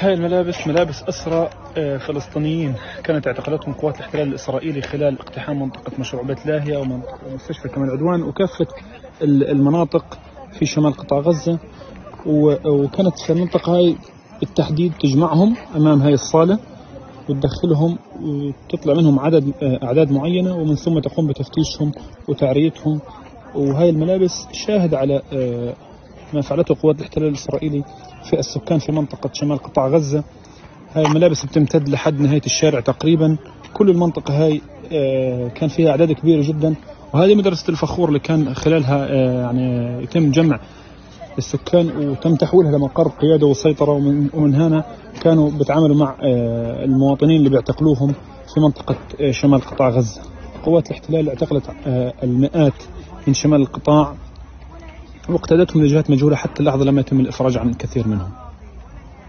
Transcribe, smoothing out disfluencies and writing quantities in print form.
هاي الملابس ملابس أسرى فلسطينيين كانت اعتقلتهم قوات الاحتلال الإسرائيلي خلال اقتحام منطقة مشروع بيت لاهيا ومستشفى كمال عدوان وكافة المناطق في شمال قطاع غزة. وكانت في المنطقة هاي بالتحديد تجمعهم أمام هاي الصالة وتدخلهم وتطلع منهم أعداد معينة، ومن ثم تقوم بتفتيشهم وتعريتهم. وهاي الملابس شاهد على ما فعلته قوات الاحتلال الإسرائيلي في السكان في منطقة شمال قطاع غزة. هاي الملابس بتمتد لحد نهاية الشارع تقريبا. كل المنطقة هاي كان فيها أعداد كبيرة جدا، وهذه مدرسة الفخور اللي كان خلالها يعني يتم جمع السكان وتم تحويلها لمقر قيادة وسيطرة. ومن هنا كانوا بيتعاملوا مع المواطنين اللي بيعتقلوهم في منطقة شمال قطاع غزة. قوات الاحتلال اعتقلت المئات من شمال القطاع واقتادتهم لجهات مجهولة حتى اللحظة لم يتم الإفراج عن الكثير منهم.